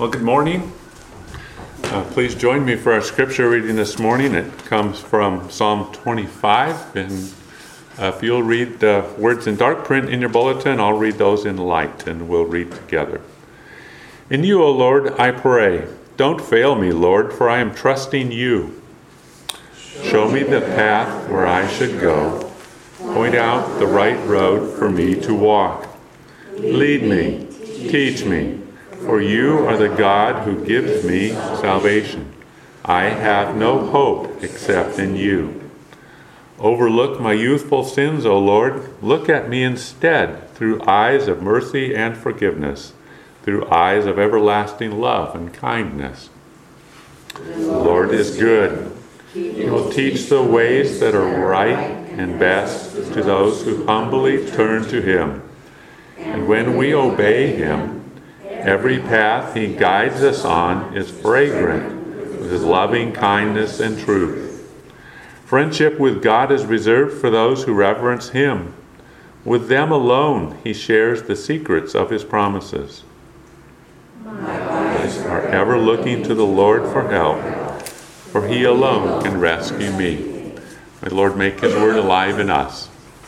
Well, good morning. Please join me for our scripture reading this morning. It comes from Psalm 25. And if you'll read the words in dark print in your bulletin, I'll read those in light, and we'll read together. In you, O Lord, I pray. Don't fail me, Lord, for I am trusting you. Show me the path where I should go. Point out the right road for me to walk. Lead me, teach me, for you are the God who gives me salvation. I have no hope except in you. Overlook my youthful sins, O Lord. Look at me instead through eyes of mercy and forgiveness, through eyes of everlasting love and kindness. The Lord is good. He will teach the ways that are right and best to those who humbly turn to him. And when we obey him, every path he guides us on is fragrant with his loving kindness and truth. Friendship with God is reserved for those who reverence him. With them alone he shares the secrets of his promises. My eyes are ever looking to the Lord for help, for he alone can rescue me. May the Lord make his word alive in us.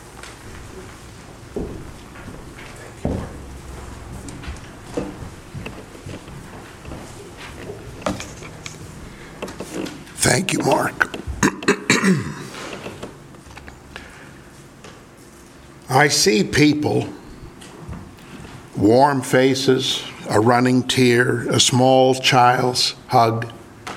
Thank you, Mark. I see people, warm faces, a running tear, a small child's hug,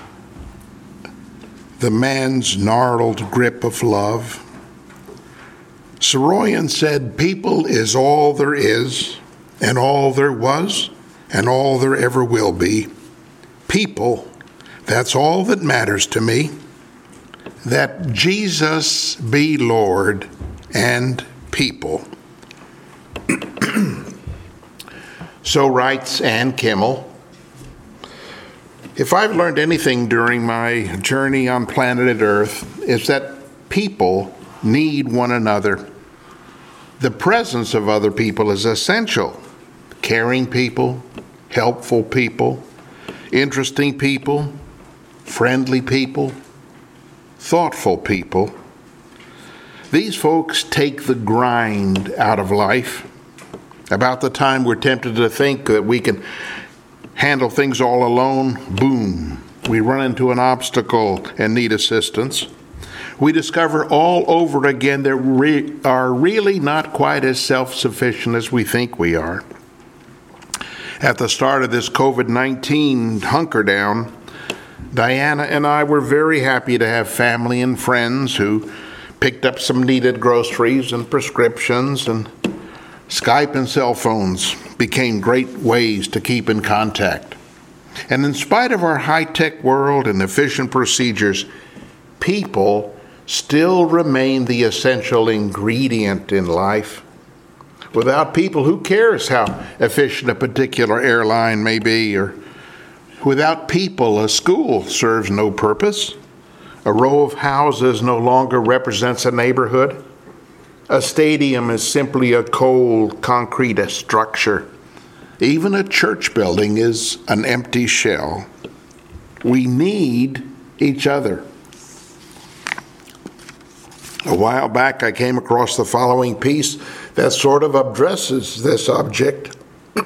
the man's gnarled grip of love. Soroyan said, people is all there is, and all there was, and all there ever will be. People, that's all that matters to me. That Jesus be Lord and people. So writes Ann Kimmel. If I've learned anything during my journey on planet Earth, it's that people need one another. The presence of other people is essential. Caring people, helpful people, interesting people, friendly people, thoughtful people. These folks take the grind out of life. About the time we're tempted to think that we can handle things all alone, boom, we run into an obstacle and need assistance. We discover all over again that we are really not quite as self-sufficient as we think we are. At the start of this COVID-19 hunker down, Diana and I were very happy to have family and friends who picked up some needed groceries and prescriptions, and Skype and cell phones became great ways to keep in contact. And in spite of our high-tech world and efficient procedures, people still remain the essential ingredient in life. Without people, who cares how efficient a particular airline may be? Or without people, a school serves no purpose. A row of houses no longer represents a neighborhood. A stadium is simply a cold, concrete structure. Even a church building is an empty shell. We need each other. A while back, I came across the following piece that sort of addresses this subject.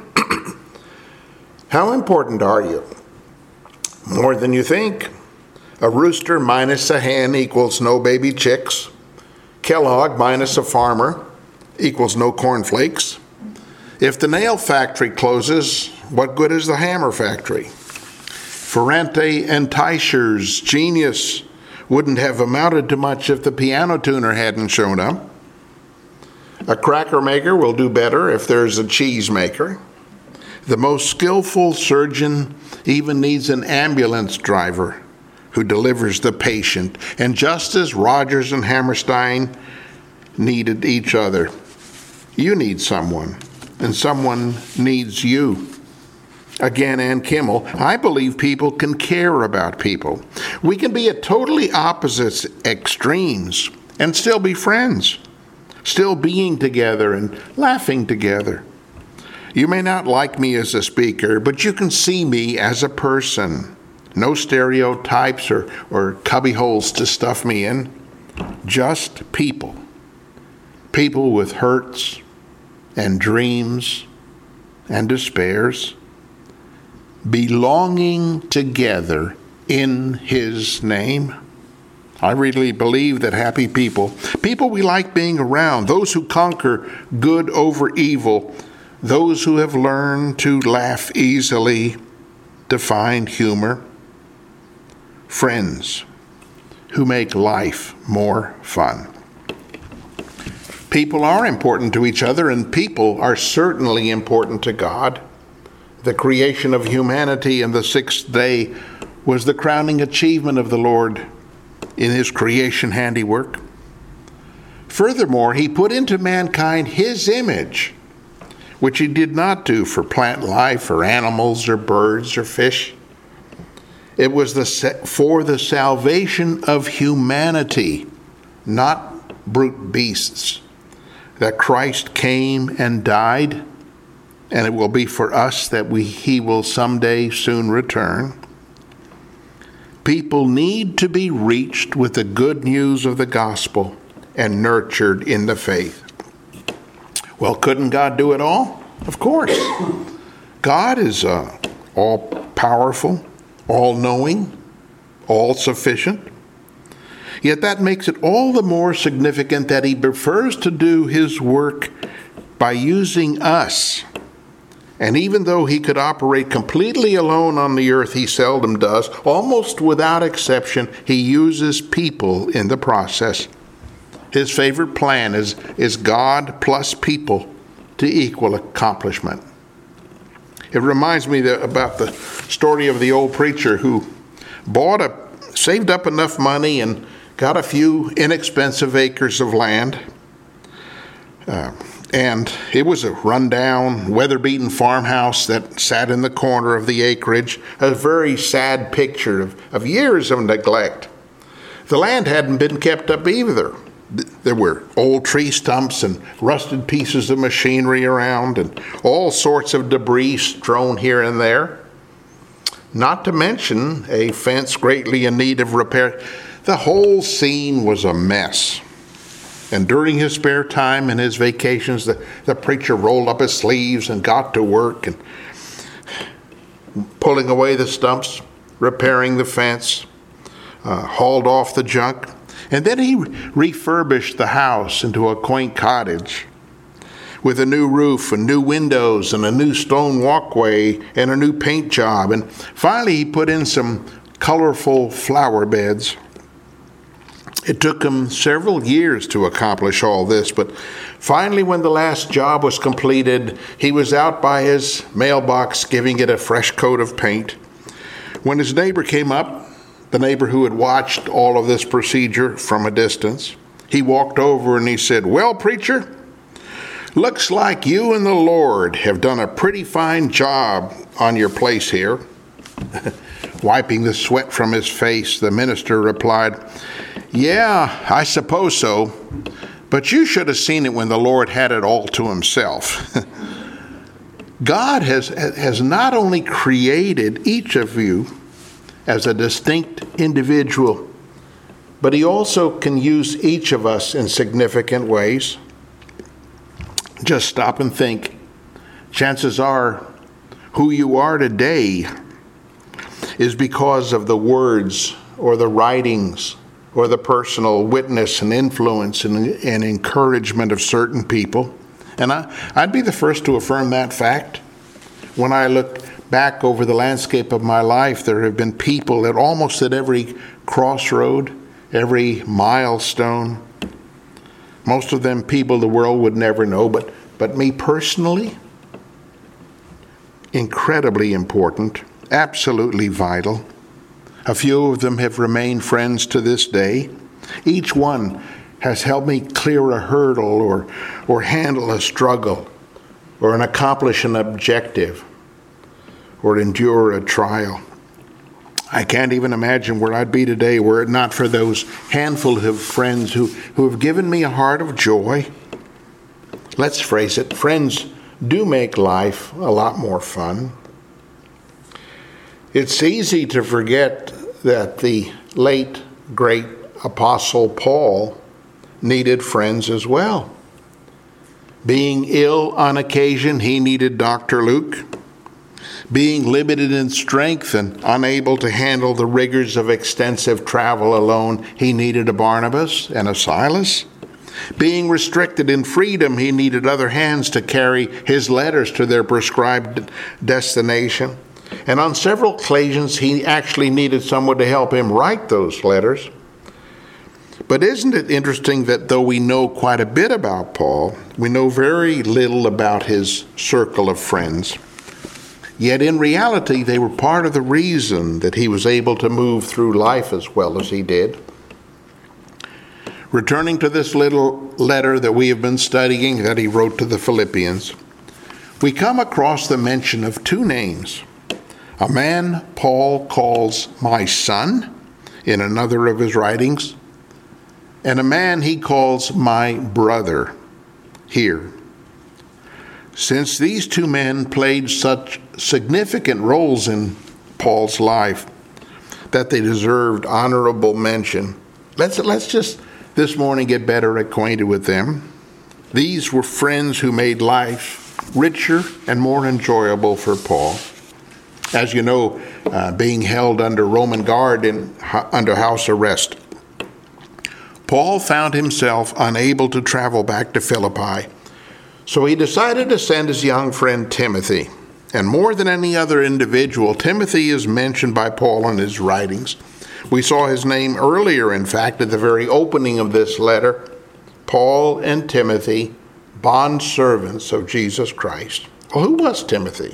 How important are you? More than you think. A rooster minus a hen equals no baby chicks. Kellogg minus a farmer equals no cornflakes. If the nail factory closes, what good is the hammer factory? Ferrante and Teicher's genius wouldn't have amounted to much if the piano tuner hadn't shown up. A cracker maker will do better if there's a cheese maker. The most skillful surgeon even needs an ambulance driver who delivers the patient. And just as Rogers and Hammerstein needed each other, you need someone, and someone needs you. Again, Ann Kimmel, I believe people can care about people. We can be at totally opposite extremes and still be friends, still being together and laughing together. You may not like me as a speaker, but you can see me as a person. No stereotypes or cubbyholes to stuff me in. Just people. People with hurts and dreams and despairs, belonging together in His name. I really believe that happy people we like being around, those who conquer good over evil, those who have learned to laugh easily, to find humor, friends who make life more fun. People are important to each other, and people are certainly important to God. The creation of humanity in the sixth day was the crowning achievement of the Lord in His creation handiwork. Furthermore, He put into mankind His image, which He did not do for plant life or animals or birds or fish. It was for the salvation of humanity, not brute beasts, that Christ came and died, and it will be for us that He will someday soon return. People need to be reached with the good news of the gospel and nurtured in the faith. Well, couldn't God do it all? Of course. God is all-powerful, all-knowing, all-sufficient. Yet that makes it all the more significant that He prefers to do His work by using us. And even though He could operate completely alone on the earth, He seldom does. Almost without exception, He uses people in the process. His favorite plan is God plus people to equal accomplishment. It reminds me about the story of the old preacher who saved up enough money and got a few inexpensive acres of land. And it was a rundown, weather-beaten farmhouse that sat in the corner of the acreage, a very sad picture of years of neglect. The land hadn't been kept up either. There were old tree stumps and rusted pieces of machinery around and all sorts of debris strewn here and there. Not to mention a fence greatly in need of repair. The whole scene was a mess. And during his spare time and his vacations, the preacher rolled up his sleeves and got to work and pulling away the stumps, repairing the fence, hauled off the junk. And then he refurbished the house into a quaint cottage with a new roof and new windows and a new stone walkway and a new paint job. And finally, he put in some colorful flower beds. It took him several years to accomplish all this, but finally, when the last job was completed, he was out by his mailbox giving it a fresh coat of paint. When his neighbor came up, the neighbor who had watched all of this procedure from a distance, he walked over and he said, "Well, preacher, looks like you and the Lord have done a pretty fine job on your place here." Wiping the sweat from his face, the minister replied, "Yeah, I suppose so, but you should have seen it when the Lord had it all to Himself." God has not only created each of you as a distinct individual, but He also can use each of us in significant ways. Just stop and think. Chances are who you are today is because of the words or the writings or the personal witness and influence and encouragement of certain people. And I'd be the first to affirm that fact. When I look back over the landscape of my life, there have been people at almost at every crossroad, every milestone. Most of them people the world would never know, but me personally, incredibly important, absolutely vital. A few of them have remained friends to this day. Each one has helped me clear a hurdle or handle a struggle or accomplish an objective or endure a trial. I can't even imagine where I'd be today were it not for those handful of friends who have given me a heart of joy. Let's phrase it, friends do make life a lot more fun. It's easy to forget that the late, great Apostle Paul needed friends as well. Being ill on occasion, he needed Dr. Luke. Being limited in strength and unable to handle the rigors of extensive travel alone, he needed a Barnabas and a Silas. Being restricted in freedom, he needed other hands to carry his letters to their prescribed destination. And on several occasions, he actually needed someone to help him write those letters. But isn't it interesting that though we know quite a bit about Paul, we know very little about his circle of friends? Yet in reality, they were part of the reason that he was able to move through life as well as he did. Returning to this little letter that we have been studying that he wrote to the Philippians, we come across the mention of two names. A man Paul calls my son in another of his writings, and a man he calls my brother here. Since these two men played such significant roles in Paul's life that they deserved honorable mention, let's just this morning get better acquainted with them. These were friends who made life richer and more enjoyable for Paul. As you know, being held under Roman guard under house arrest, Paul found himself unable to travel back to Philippi. So he decided to send his young friend Timothy. And more than any other individual, Timothy is mentioned by Paul in his writings. We saw his name earlier, in fact, at the very opening of this letter. Paul and Timothy, bondservants of Jesus Christ. Well, who was Timothy?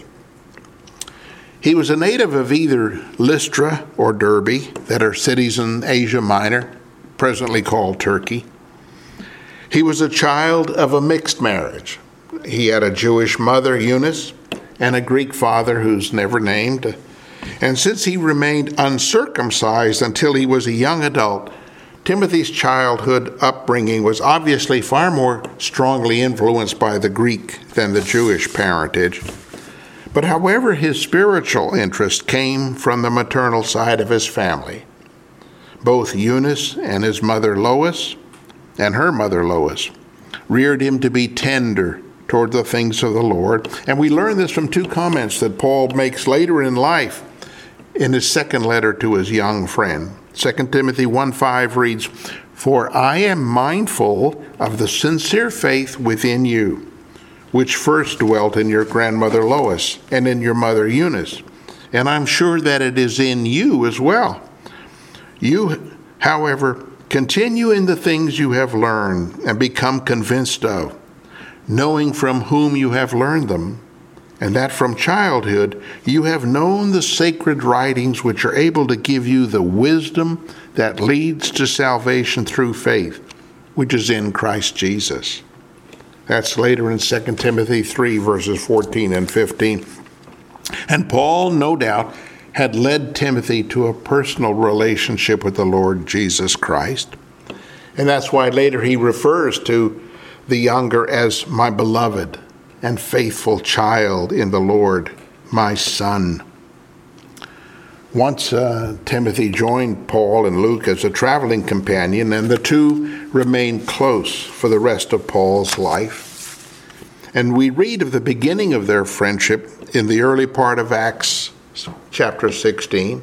He was a native of either Lystra or Derbe, that are cities in Asia Minor, presently called Turkey. He was a child of a mixed marriage. He had a Jewish mother, Eunice, and a Greek father who's never named. And since he remained uncircumcised until he was a young adult, Timothy's childhood upbringing was obviously far more strongly influenced by the Greek than the Jewish parentage. But however, his spiritual interest came from the maternal side of his family. Both Eunice and his mother Lois and her mother Lois reared him to be tender toward the things of the Lord. And we learn this from two comments that Paul makes later in life in his second letter to his young friend. 2 Timothy 1:5 reads, "For I am mindful of the sincere faith within you, which first dwelt in your grandmother Lois and in your mother Eunice, and I'm sure that it is in you as well. You, however, continue in the things you have learned and become convinced of, knowing from whom you have learned them, and that from childhood you have known the sacred writings which are able to give you the wisdom that leads to salvation through faith, which is in Christ Jesus." That's later in 2 Timothy 3, verses 14 and 15. And Paul, no doubt, had led Timothy to a personal relationship with the Lord Jesus Christ. And that's why later he refers to the younger as my beloved and faithful child in the Lord, my son. Once Timothy joined Paul and Luke as a traveling companion, and the two remained close for the rest of Paul's life. And we read of the beginning of their friendship in the early part of Acts chapter 16.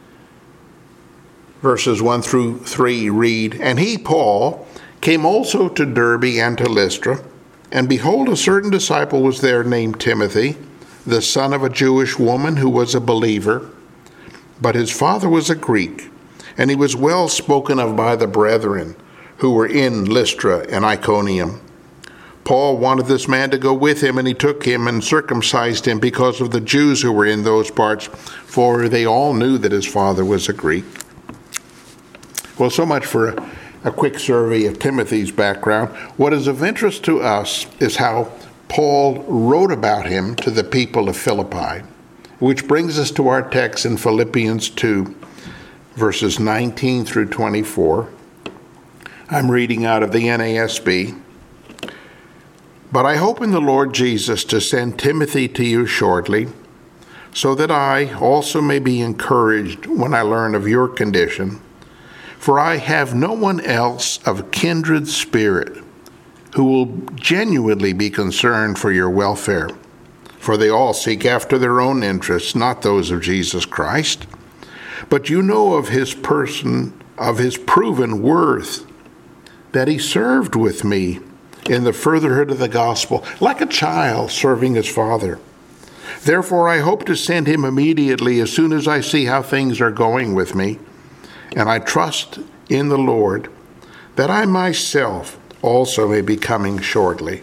Verses 1 through 3 read, "And he, Paul, came also to Derbe and to Lystra, and behold, a certain disciple was there named Timothy, the son of a Jewish woman who was a believer, but his father was a Greek, and he was well spoken of by the brethren who were in Lystra and Iconium. Paul wanted this man to go with him, and he took him and circumcised him because of the Jews who were in those parts, for they all knew that his father was a Greek." Well, so much for a quick survey of Timothy's background. What is of interest to us is how Paul wrote about him to the people of Philippi, which brings us to our text in Philippians 2, verses 19 through 24. I'm reading out of the NASB. But I hope in the Lord Jesus to send Timothy to you shortly, so that I also may be encouraged when I learn of your condition. For I have no one else of kindred spirit who will genuinely be concerned for your welfare. For they all seek after their own interests, not those of Jesus Christ. But you know of his person, of his proven worth, that he served with me in the furtherhood of the gospel, like a child serving his father. Therefore I hope to send him immediately as soon as I see how things are going with me. And I trust in the Lord that I myself also may be coming shortly.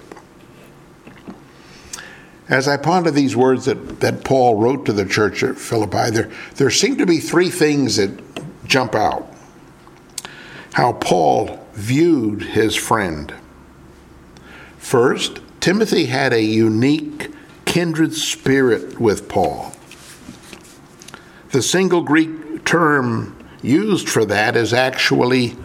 As I ponder these words that Paul wrote to the church at Philippi, there seem to be three things that jump out. How Paul viewed his friend. First, Timothy had a unique kindred spirit with Paul. The single Greek term used for that is actually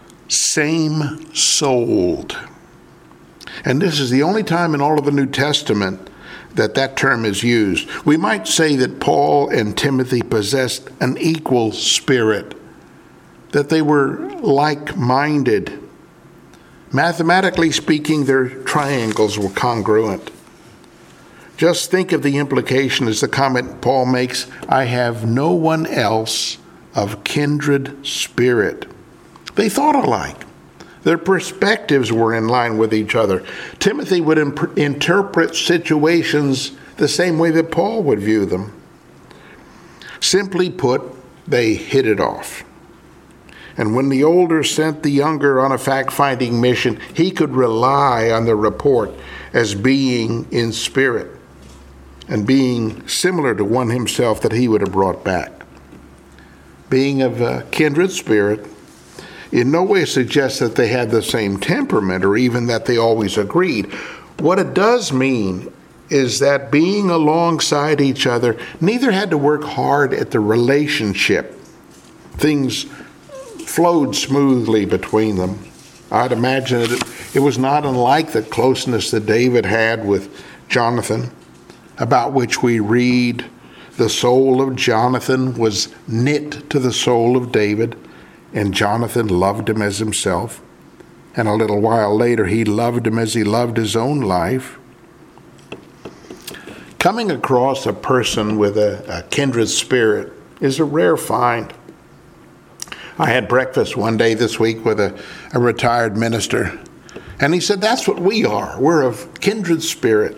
same-souled. And this is the only time in all of the New Testament that term is used. We might say that Paul and Timothy possessed an equal spirit, that they were like-minded. Mathematically speaking, their triangles were congruent. Just think of the implication as the comment Paul makes, I have no one else of kindred spirit. They thought alike. Their perspectives were in line with each other. Timothy would interpret situations the same way that Paul would view them. Simply put, they hit it off. And when the older sent the younger on a fact-finding mission, he could rely on the report as being in spirit and being similar to one himself that he would have brought back. Being of a kindred spirit in no way suggests that they had the same temperament or even that they always agreed. What it does mean is that being alongside each other, neither had to work hard at the relationship. Things flowed smoothly between them. I'd imagine it was not unlike the closeness that David had with Jonathan, about which we read, the soul of Jonathan was knit to the soul of David, and Jonathan loved him as himself. And a little while later, he loved him as he loved his own life. Coming across a person with a kindred spirit is a rare find. I had breakfast one day this week with a retired minister, and he said, that's what we are. We're of kindred spirit.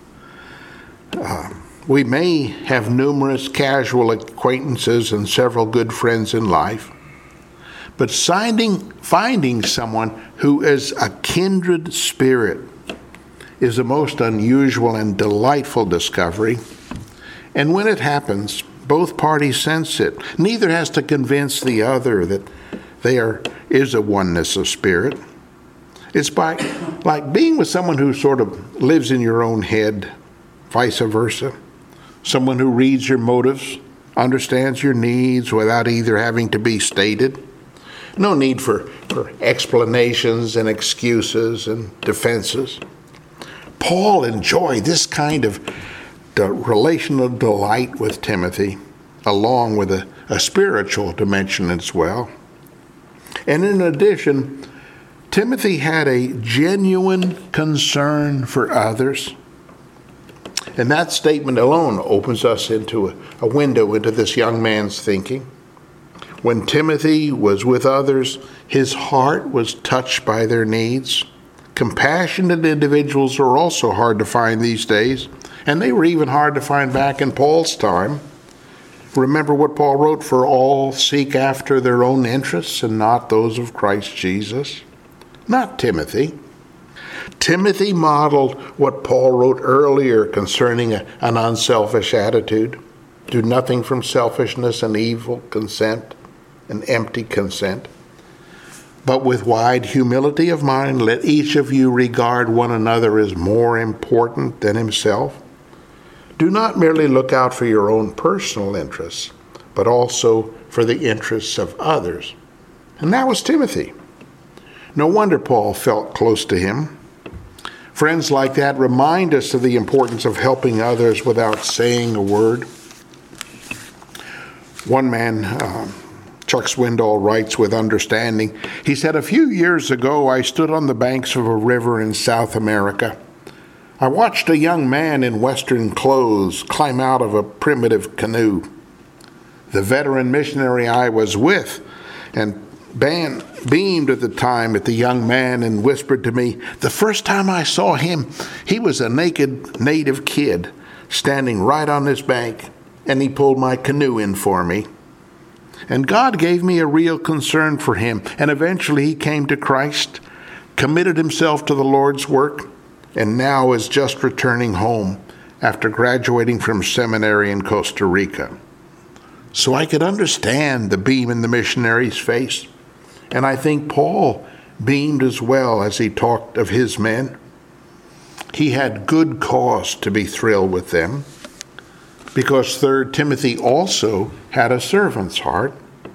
We may have numerous casual acquaintances and several good friends in life, but finding someone who is a kindred spirit is the most unusual and delightful discovery. And when it happens, both parties sense it. Neither has to convince the other that there is a oneness of spirit. It's like being with someone who sort of lives in your own head, vice versa. Someone who reads your motives, understands your needs without either having to be stated. No need for explanations and excuses and defenses. Paul enjoyed this kind of relational delight with Timothy, along with a spiritual dimension as well. And in addition, Timothy had a genuine concern for others. And that statement alone opens us into a window into this young man's thinking. When Timothy was with others, his heart was touched by their needs. Compassionate individuals are also hard to find these days, and they were even hard to find back in Paul's time. Remember what Paul wrote, for all seek after their own interests and not those of Christ Jesus. Not Timothy. Timothy modeled what Paul wrote earlier concerning an unselfish attitude. Do nothing from selfishness and evil consent, an empty consent. But with wide humility of mind, let each of you regard one another as more important than himself. Do not merely look out for your own personal interests, but also for the interests of others. And that was Timothy. No wonder Paul felt close to him. Friends like that remind us of the importance of helping others without saying a word. One man, Chuck Swindoll, writes with understanding. He said, "A few years ago, I stood on the banks of a river in South America. I watched a young man in Western clothes climb out of a primitive canoe. The veteran missionary I was with and beamed at the time at the young man and whispered to me, 'The first time I saw him, he was a naked native kid standing right on this bank, and he pulled my canoe in for me.' And God gave me a real concern for him, and eventually he came to Christ, committed himself to the Lord's work, and now is just returning home after graduating from seminary in Costa Rica." So I could understand the beam in the missionary's face. And I think Paul beamed as well as he talked of his men. He had good cause to be thrilled with them, because 3 Timothy also had a servant's heart.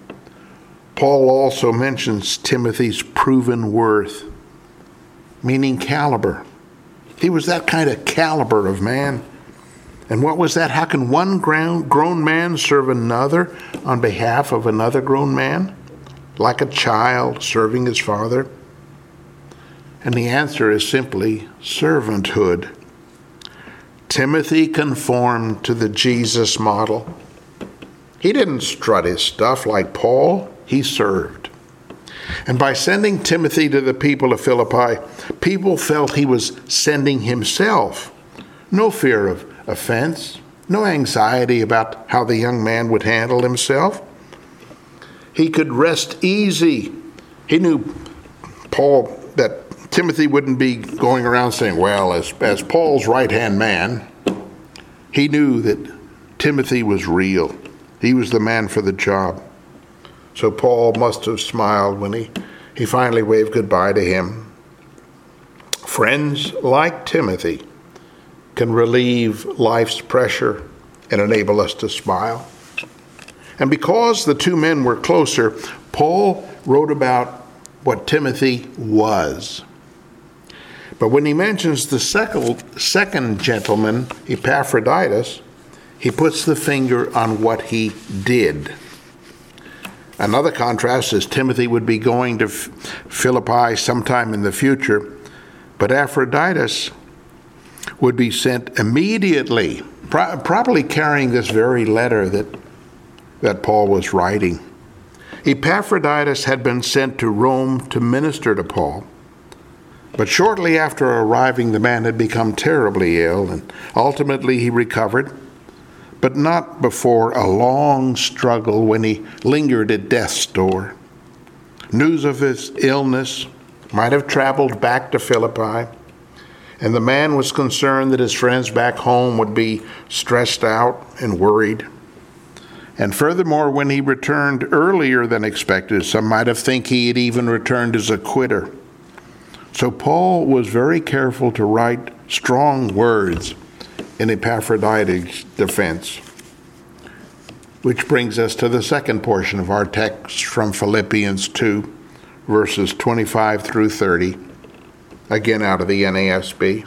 Paul also mentions Timothy's proven worth, meaning caliber. He was that kind of caliber of man. And what was that? How can one grown man serve another on behalf of another grown man? Like a child serving his father? And the answer is simply servanthood. Timothy conformed to the Jesus model. He didn't strut his stuff like Paul. He served. And by sending Timothy to the people of Philippi, people felt he was sending himself. No fear of offense, no anxiety about how the young man would handle himself. He could rest easy. He knew that Timothy wouldn't be going around saying, well, as Paul's right-hand man. He knew that Timothy was real. He was the man for the job. So Paul must have smiled when he finally waved goodbye to him. Friends like Timothy can relieve life's pressure and enable us to smile. And because the two men were closer, Paul wrote about what Timothy was. But when he mentions the second gentleman, Epaphroditus, he puts the finger on what he did. Another contrast is Timothy would be going to Philippi sometime in the future, but Epaphroditus would be sent immediately, probably carrying this very letter that Paul was writing. Epaphroditus had been sent to Rome to minister to Paul. But shortly after arriving, the man had become terribly ill, and ultimately he recovered, but not before a long struggle when he lingered at death's door. News of his illness might have traveled back to Philippi, and the man was concerned that his friends back home would be stressed out and worried. And furthermore, when he returned earlier than expected, some might have think he had even returned as a quitter. So Paul was very careful to write strong words in Epaphroditus' defense. Which brings us to the second portion of our text from Philippians 2, verses 25 through 30, again out of the NASB.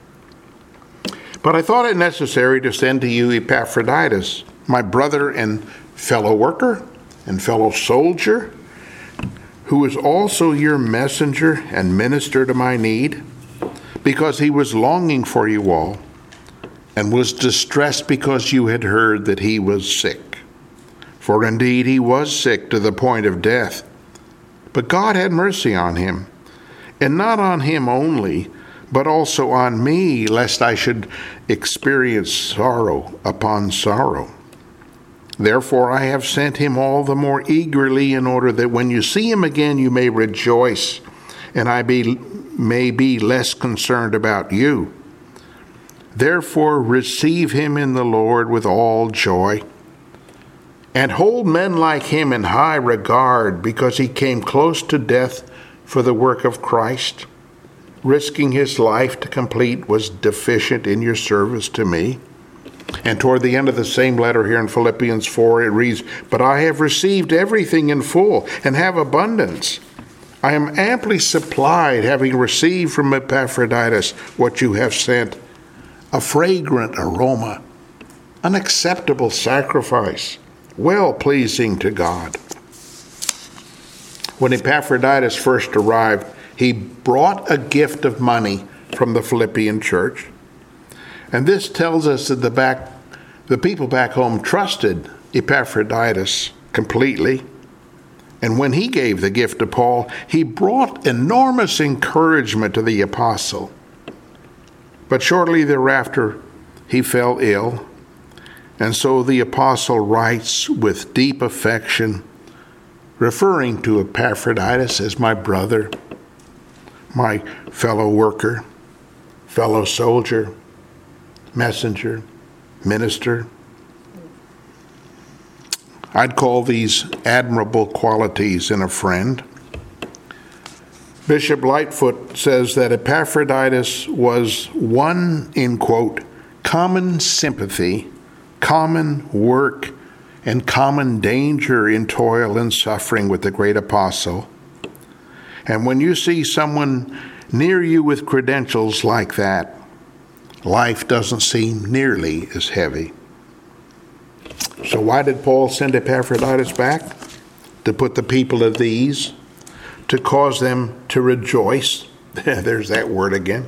But I thought it necessary to send to you Epaphroditus, my brother and fellow worker and fellow soldier, who is also your messenger and minister to my need, because he was longing for you all, and was distressed because you had heard that he was sick. For indeed he was sick to the point of death. But God had mercy on him, and not on him only, but also on me, lest I should experience sorrow upon sorrow. Therefore I have sent him all the more eagerly, in order that when you see him again you may rejoice, and I may be less concerned about you. Therefore receive him in the Lord with all joy, and hold men like him in high regard, because he came close to death for the work of Christ, risking his life to complete was deficient in your service to me. And toward the end of the same letter here in Philippians 4, it reads, But I have received everything in full and have abundance. I am amply supplied, having received from Epaphroditus what you have sent, a fragrant aroma, an acceptable sacrifice, well-pleasing to God. When Epaphroditus first arrived, he brought a gift of money from the Philippian church. And this tells us that the people back home trusted Epaphroditus completely. And when he gave the gift to Paul, he brought enormous encouragement to the apostle. But shortly thereafter, he fell ill. And so the apostle writes with deep affection, referring to Epaphroditus as my brother, my fellow worker, fellow soldier, messenger, minister. I'd call these admirable qualities in a friend. Bishop Lightfoot says that Epaphroditus was one, in quote, common sympathy, common work, and common danger in toil and suffering with the great apostle. And when you see someone near you with credentials like that, life doesn't seem nearly as heavy. So why did Paul send Epaphroditus back? To put the people at ease, to cause them to rejoice. There's that word again.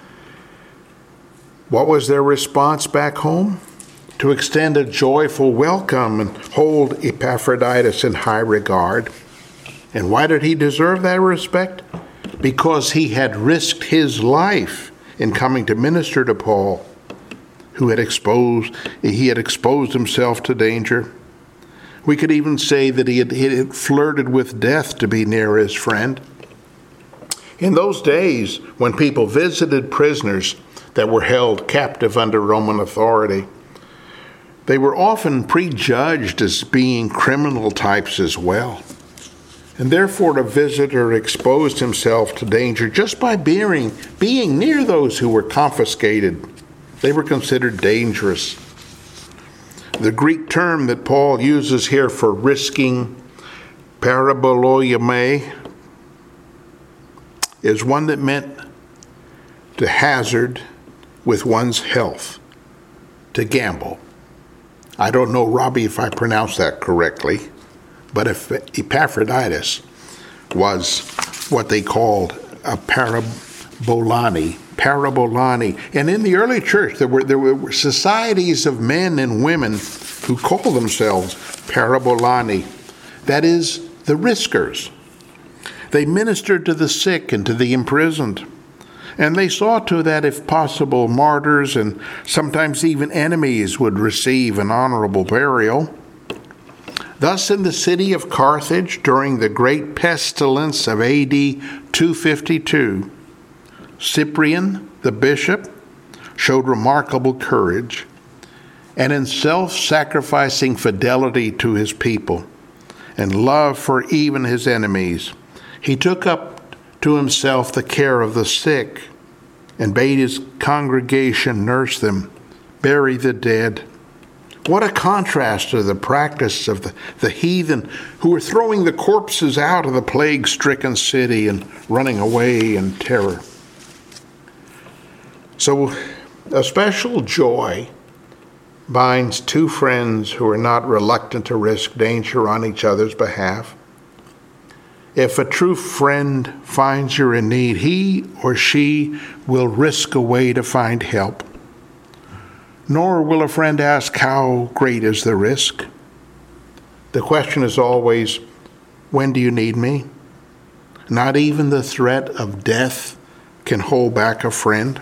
What was their response back home? To extend a joyful welcome and hold Epaphroditus in high regard. And why did he deserve that respect? Because he had risked his life in coming to minister to Paul, who had exposed himself to danger. We could even say that he had flirted with death to be near his friend. In those days, when people visited prisoners that were held captive under Roman authority, they were often prejudged as being criminal types as well. And therefore, a visitor exposed himself to danger just by being near those who were confiscated. They were considered dangerous. The Greek term that Paul uses here for risking, paraboloiomai, is one that meant to hazard with one's health, to gamble. I don't know, Robbie, if I pronounced that correctly, but if Epaphroditus was what they called a parabolani. And in the early church, there were societies of men and women who called themselves parabolani. That is, the riskers. They ministered to the sick and to the imprisoned. And they saw to that, if possible, martyrs and sometimes even enemies would receive an honorable burial. Thus, in the city of Carthage, during the great pestilence of AD 252, Cyprian, the bishop, showed remarkable courage, and in self-sacrificing fidelity to his people and love for even his enemies, he took up to himself the care of the sick and bade his congregation nurse them, bury the dead. What a contrast to the practice of the heathen who were throwing the corpses out of the plague-stricken city and running away in terror. So a special joy binds two friends who are not reluctant to risk danger on each other's behalf. If a true friend finds you're in need, he or she will risk a way to find help. Nor will a friend ask, how great is the risk? The question is always, when do you need me? Not even the threat of death can hold back a friend.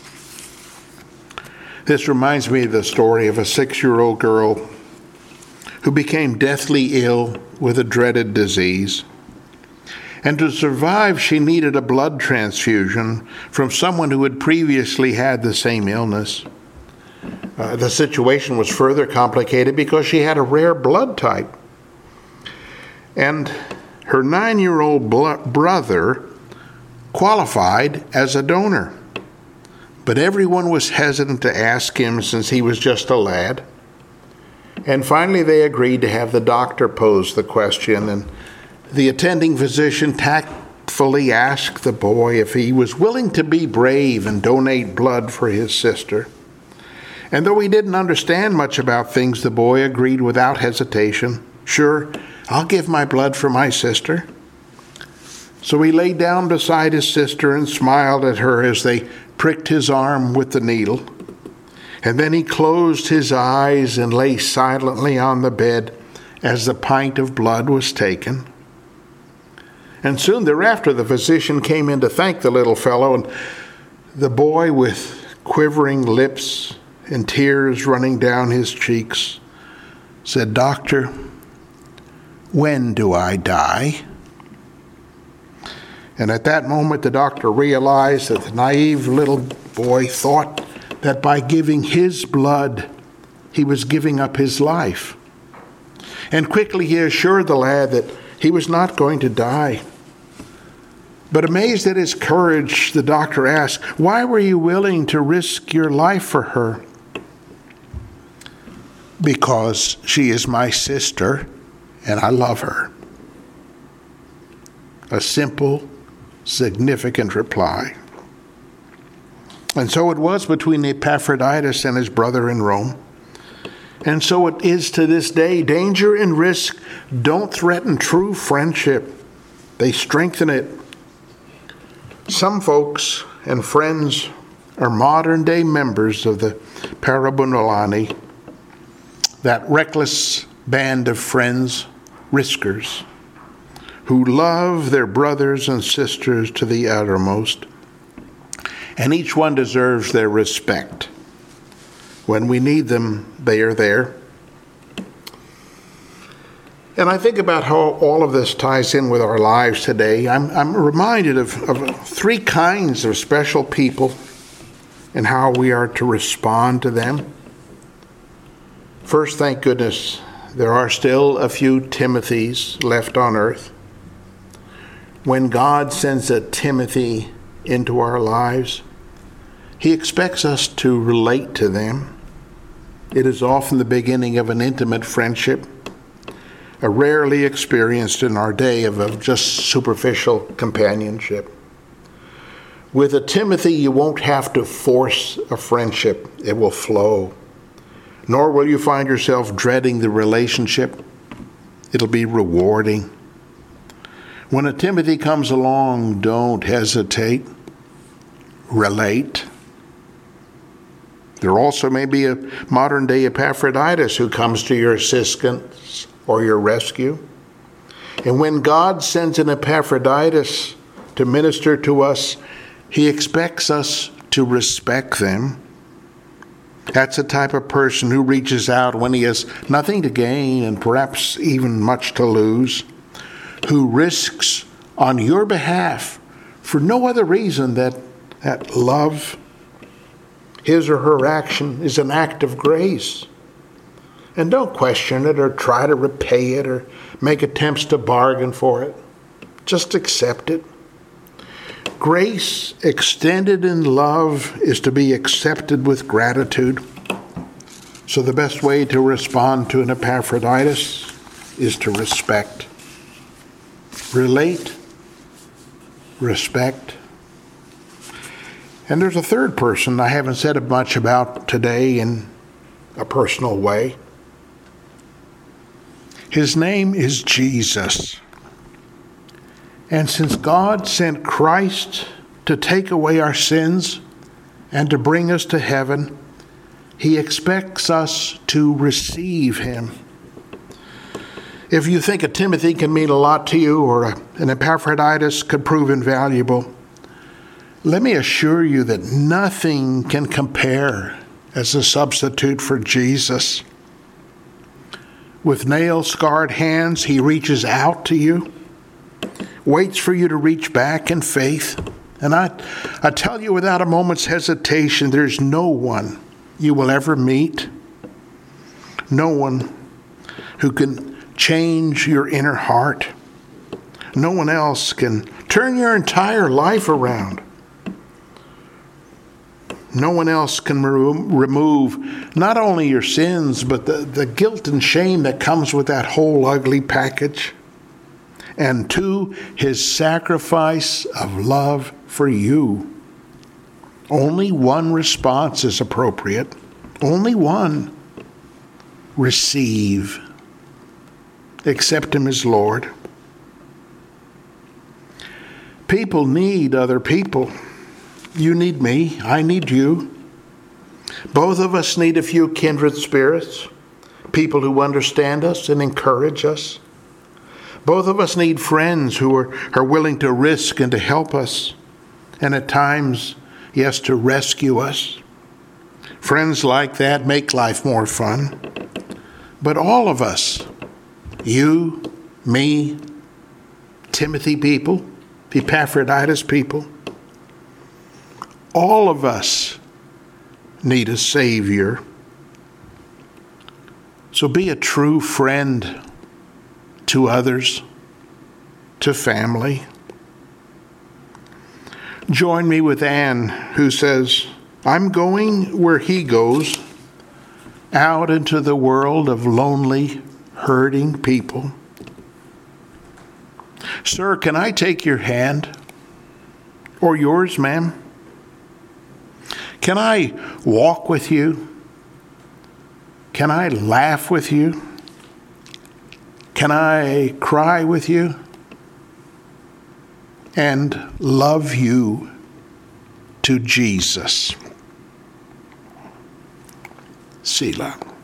This reminds me of the story of a 6-year-old girl who became deathly ill with a dreaded disease. And to survive, she needed a blood transfusion from someone who had previously had the same illness. The situation was further complicated because she had a rare blood type. And her 9-year-old brother qualified as a donor. But everyone was hesitant to ask him since he was just a lad. And finally they agreed to have the doctor pose the question, and the attending physician tactfully asked the boy if he was willing to be brave and donate blood for his sister. And though he didn't understand much about things, the boy agreed without hesitation. "Sure, I'll give my blood for my sister." So he lay down beside his sister and smiled at her as they pricked his arm with the needle. And then he closed his eyes and lay silently on the bed as the pint of blood was taken. And soon thereafter the physician came in to thank the little fellow, and the boy, with quivering lips and tears running down his cheeks, said, "Doctor, when do I die?" And at that moment the doctor realized that the naive little boy thought that by giving his blood he was giving up his life. And quickly he assured the lad that he was not going to die. But amazed at his courage, the doctor asked, "Why were you willing to risk your life for her?" "Because she is my sister and I love her." A simple, significant reply. And so it was between Epaphroditus and his brother in Rome. And so it is to this day. Danger and risk don't threaten true friendship. They strengthen it. Some folks and friends are modern-day members of the Parabunolani, that reckless band of friends, riskers, who love their brothers and sisters to the uttermost. And each one deserves their respect. When we need them, they are there. And I think about how all of this ties in with our lives today. I'm reminded of three kinds of special people and how we are to respond to them. First, thank goodness, there are still a few Timothys left on earth. When God sends a Timothy into our lives, he expects us to relate to them. It is often the beginning of an intimate friendship, a rarely experienced in our day of just superficial companionship. With a Timothy, you won't have to force a friendship. It will flow. Nor will you find yourself dreading the relationship. It'll be rewarding. When a Timothy comes along, don't hesitate. Relate. There also may be a modern-day Epaphroditus who comes to your assistance or your rescue. And when God sends an Epaphroditus to minister to us, he expects us to respect them. That's the type of person who reaches out when he has nothing to gain and perhaps even much to lose, who risks on your behalf for no other reason that love. His or her action is an act of grace. And don't question it or try to repay it or make attempts to bargain for it. Just accept it. Grace extended in love is to be accepted with gratitude. So the best way to respond to an Epaphroditus is to respect. Relate, respect. And there's a third person I haven't said much about today in a personal way. His name is Jesus. And since God sent Christ to take away our sins and to bring us to heaven, he expects us to receive him. If you think a Timothy can mean a lot to you or an Epaphroditus could prove invaluable, let me assure you that nothing can compare as a substitute for Jesus. With nail-scarred hands, he reaches out to you, waits for you to reach back in faith. And I tell you without a moment's hesitation, there's no one you will ever meet, no one who can change your inner heart. No one else can turn your entire life around. No one else can remove not only your sins, but the guilt and shame that comes with that whole ugly package. and to his sacrifice of love for you. Only one response is appropriate. Only one. Receive. Accept him as Lord. People need other people. You need me. I need you. Both of us need a few kindred spirits, people who understand us and encourage us. Both of us need friends who are willing to risk and to help us, and at times, yes, to rescue us. Friends like that make life more fun. But all of us, you, me, Timothy people, Epaphroditus people, all of us need a Savior. So be a true friend to others, to family. Join me with Anne, who says, I'm going where he goes, out into the world of lonely, hurting people. Sir, can I take your hand? Or yours, ma'am? Can I walk with you? Can I laugh with you? Can I cry with you? And love you to Jesus. Selah.